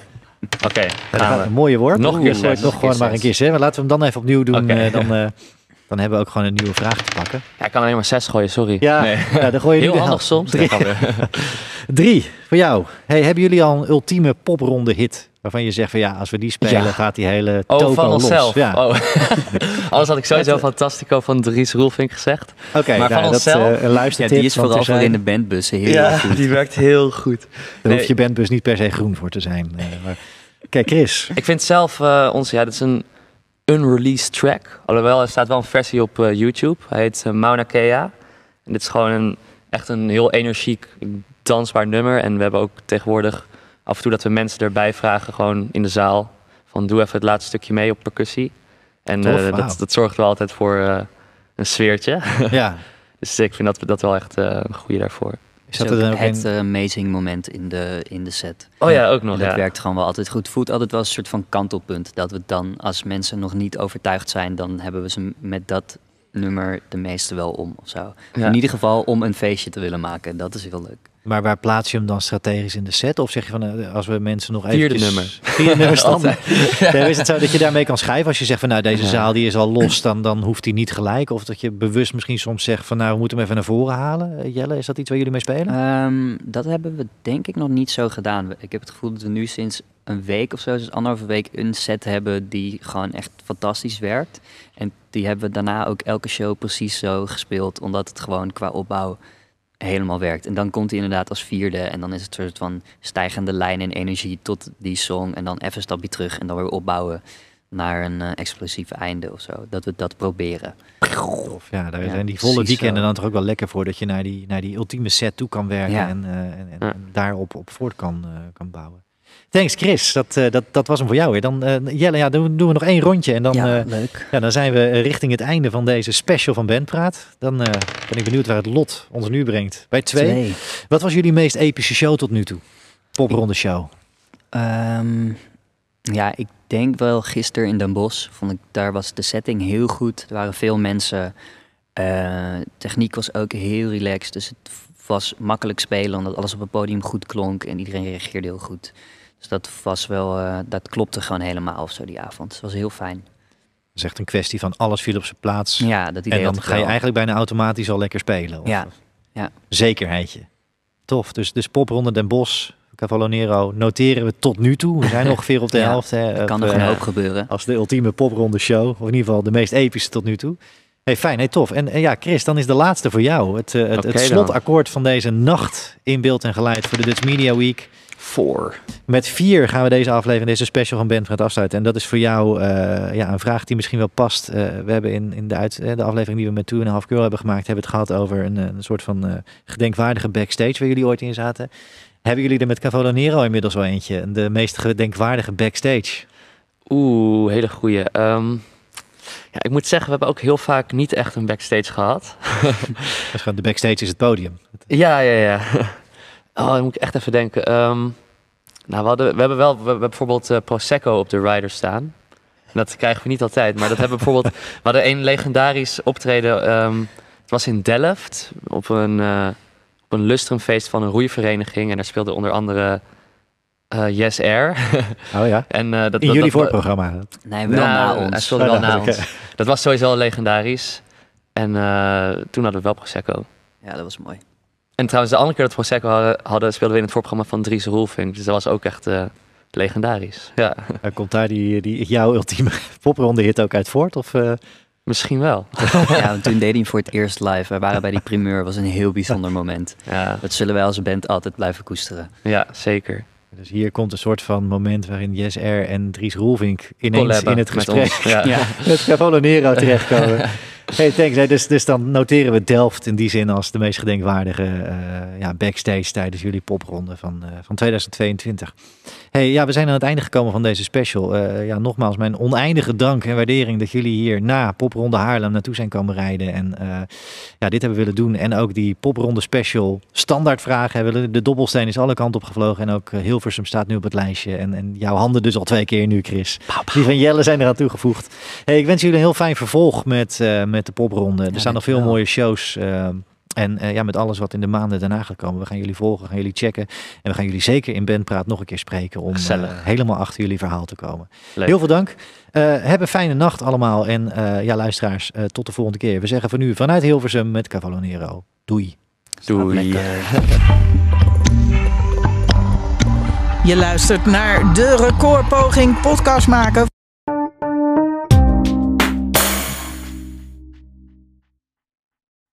Oké, Ja, dat gaan gaat we. een mooie woord. Nog een keer Oeh, gooi het zes. nog gewoon maar een keer zes. Maar laten we hem dan even opnieuw doen. Oké. Uh, dan, uh, dan hebben we ook gewoon een nieuwe vraag te pakken. Ja, ik kan alleen maar zes gooien, sorry. Ja, Nee. ja dan gooi je nu Heel de handig helft. soms. Drie. Nee, kan weer. Drie, voor jou. Hey, hebben jullie al een ultieme popronde hit? Waarvan je zegt van ja, als we die spelen Ja. gaat die hele Oh, toko van los. onszelf. Ja. Oh. Anders had ik sowieso Fantastico van Dries Roelvink gezegd. Oké, Maar van nou, dat onszelf? uh, een Ja, luistertip. die is want vooral er zijn- voor in de bandbussen heel erg goed. die werkt heel goed. Daar Nee. hoeft je bandbus niet per se groen voor te zijn. Uh, maar... Kijk, Chris. Ik vind zelf uh, ons, ja, dit is een unreleased track. Alhoewel, er staat wel een versie op uh, YouTube. Hij heet uh, Mauna Kea. En dit is gewoon een, echt een heel energiek, dansbaar nummer. En we hebben ook tegenwoordig af en toe dat we mensen erbij vragen, gewoon in de zaal. Van doe even het laatste stukje mee op percussie. En Tof, uh, wauw. dat, dat zorgt wel altijd voor uh, een sfeertje. Ja, Dus ik vind dat we dat wel echt uh, een goede daarvoor. is Dat dat is er ook dan ook het een... uh, amazing moment in de, in de set. Oh ja, ook nog. En dat Ja. werkt gewoon wel altijd goed. Voelt altijd wel een soort van kantelpunt. Dat we dan, als mensen nog niet overtuigd zijn, dan hebben we ze met dat nummer de meeste wel om of zo. Ja. In ieder geval om een feestje te willen maken. Dat is heel leuk. Maar waar plaats je hem dan strategisch in de set? Of zeg je van, uh, als we mensen nog even... Vierde nummer. Vierde nummer stand. Altijd. Ja, is het zo dat je daarmee kan schrijven? Als je zegt van, nou, deze Ja. zaal die is al los, dan, dan hoeft hij niet gelijk. Of dat je bewust misschien soms zegt van, nou, we moeten hem even naar voren halen. Uh, Jelle, is dat iets waar jullie mee spelen? Ehm, dat hebben we denk ik nog niet zo gedaan. We- Ik heb het gevoel dat we nu sinds een week of zo, dus anderhalve week, een set hebben die gewoon echt fantastisch werkt. En die hebben we daarna ook elke show precies zo gespeeld, omdat het gewoon qua opbouw helemaal werkt. En dan komt hij inderdaad als vierde en dan is het een soort van stijgende lijn in energie tot die song en dan even een stapje terug en dan weer opbouwen naar een eh, explosief einde of zo. Dat we dat proberen. Of ja, daar Ja, zijn die volle precies weekenden zo. dan toch ook wel lekker voor. Dat je naar die, naar die ultieme set toe kan werken Ja. en, uh, en, en, Ja. en daarop op voort kan, uh, kan bouwen. Thanks Chris, dat, uh, dat, dat was hem voor jou weer. Dan, uh, Jelle, ja, dan doen we nog één rondje en dan... ja, uh, leuk. Ja, dan zijn we eh, richting het einde van deze special van Bandpraat. Dan uh, ben ik benieuwd waar het lot ons nu brengt. Bij twee. Twee. Wat was jullie meest epische show tot nu toe? Popronde show. Ehm, ja, ik denk wel gisteren in Den Bosch. Vond ik, daar was de setting heel goed. Er waren veel mensen. Eh, techniek was ook heel relaxed. Dus het was makkelijk spelen omdat alles op het podium goed klonk. En iedereen reageerde heel goed. Dus dat was wel, eh, dat klopte gewoon helemaal of zo die avond. Het was heel fijn. Dat is echt een kwestie van alles viel op zijn plaats. Ja, dat idee en dan had ik ga je wel. eigenlijk bijna automatisch al lekker spelen. Of, Ja, ja. Zekerheidje. Tof. Dus, dus Popronde Den Bosch, Cavallo Nero, noteren we tot nu toe. We zijn ongeveer op de Ja, helft. Hè, Er kan of, nog een eh, hoop gebeuren. als de ultieme popronde show. Of in ieder geval de meest epische tot nu toe. Hey, fijn, hey, tof. En, en ja, Chris, dan is de laatste voor jou. Het, uh, het, Oké het dan. slotakkoord van deze nacht in beeld en geluid voor de Dutch Media Week. Four. Met vier gaan we deze aflevering, deze special van Bandpraat afsluiten. En dat is voor jou uh, ja, een vraag die misschien wel past. Uh, we hebben in, in de, uit, de aflevering die we met Two and a Half Girl hebben gemaakt, hebben het gehad over een, een soort van uh, gedenkwaardige backstage waar jullie ooit in zaten. Hebben jullie er met Cavallo Nero inmiddels wel eentje? De meest gedenkwaardige backstage? Oeh, hele goeie. Um, ja, ik moet zeggen, we hebben ook heel vaak niet echt een backstage gehad. Dus gewoon de backstage is het podium. Ja, ja, ja. Oh, dan moet ik echt even denken. Um, nou, we, hadden, we hebben wel we hebben bijvoorbeeld uh, Prosecco op de rider staan. Dat krijgen we niet altijd, maar dat hebben we bijvoorbeeld... We hadden een legendarisch optreden. Um, het was in Delft op een, uh, op een lustrumfeest van een roeivereniging. En daar speelde onder andere uh, Yes Air. Oh ja, en, uh, dat, in dat, jullie dat, voorprogramma. Nee, wel Nou, na Hij ons. speelde wel Oh, na oké. ons. Dat was sowieso legendarisch. En uh, toen hadden we wel Prosecco. Ja, dat was mooi. En trouwens, de andere keer dat we Prosecco hadden, hadden speelden we in het voorprogramma van Dries Roelvink. Dus dat was ook echt uh, legendarisch. Ja, Uh, komt daar die, die, jouw ultieme popronde hit ook uit voort? Of, uh... misschien wel. Ja, want toen deed hij hem voor het eerst live. We waren bij die primeur, was een heel bijzonder moment. Ja, Dat zullen wij als band altijd blijven koesteren. ja zeker. Dus hier komt een soort van moment waarin Yes Air en Dries Roelvink ineens Collabben in het met gesprek ons, ja. Ja. met Cavallo Nero terechtkomen. Hey, thanks. Hey, dus, dus dan noteren we Delft in die zin als de meest gedenkwaardige uh, ja, backstage tijdens jullie popronde van, uh, van tweeduizend tweeëntwintig. Hey, ja, we zijn aan het einde gekomen van deze special. Uh, ja, nogmaals, mijn oneindige dank en waardering dat jullie hier na popronde Haarlem naartoe zijn komen rijden. En uh, ja, dit hebben we willen doen. En ook die popronde special standaardvragen hebben. De dobbelsteen is alle kanten op gevlogen. En ook uh, Hilversum staat nu op het lijstje. En, en jouw handen dus al twee keer nu, Chris. Die van Jelle zijn eraan toegevoegd. Hey, ik wens jullie een heel fijn vervolg met, uh, met de popronde. Er Ja, staan nog veel dankjewel. mooie shows uh, En uh, ja, met alles wat in de maanden daarna gaat komen. We gaan jullie volgen, gaan jullie checken. En we gaan jullie zeker in Bandpraat nog een keer spreken. Om uh, helemaal achter jullie verhaal te komen. Leuk. Heel veel dank. Uh, heb een fijne nacht allemaal. En uh, ja, luisteraars, uh, tot de volgende keer. We zeggen voor nu vanuit Hilversum met Cavallo Nero. Doei. Doei. Je luistert naar de Recordpoging podcast maken.